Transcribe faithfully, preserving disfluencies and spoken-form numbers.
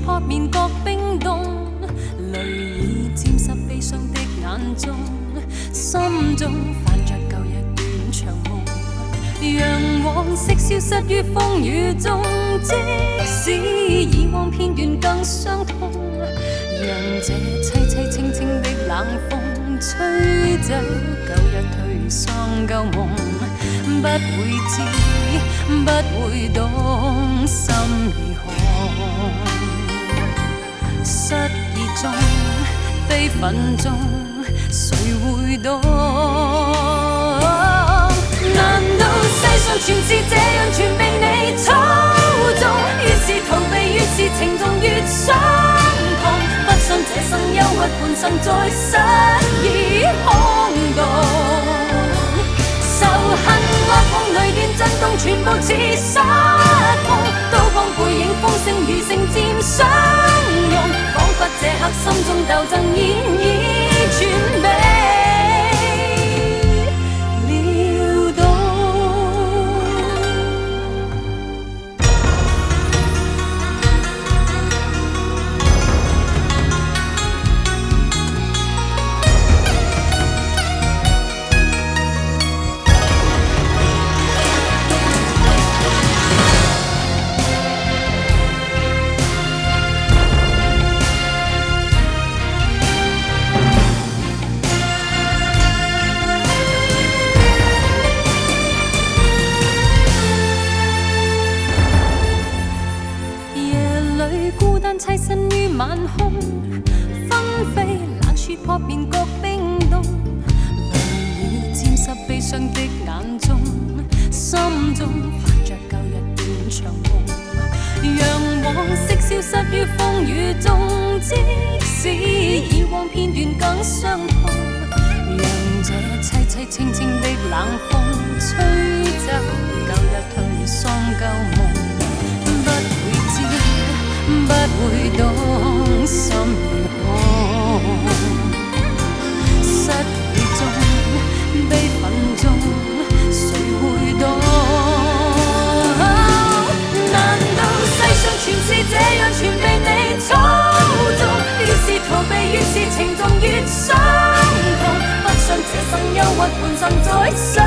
扑面角冰冻，泪已沾湿悲伤的眼中，心中泛着旧日断肠梦。让往昔消失于风雨中，即使以往片段更伤痛，让这凄凄清清的冷风吹走旧日颓丧旧梦。不会知，不会懂，心已空。失意中，悲愤中，谁会懂？难道世上全是这样，全被你操纵？越是逃避，越是情重，越伤痛。不信这生憂鬱伴生，再失意空洞。仇恨、惡夢、雷電震動，全部似失控。刀光背影，風聲如聖劍相擁，彷彿這刻心中鬥爭現已全被。棲身於晚空，紛飛冷雪撲面角冰凍，淚已沾濕悲傷的眼中，心中泛着舊日斷腸夢。讓往昔消失於風雨中，即使以往片段更傷痛，讓這凄凄清清的冷風吹走舊日頹喪舊夢。不會知，不會懂，心已空。失意中，悲憤中，誰會懂？難道世上全是這樣，全被你操縱？越是逃避，越是情重，越傷痛。不信這生憂鬱伴生，再失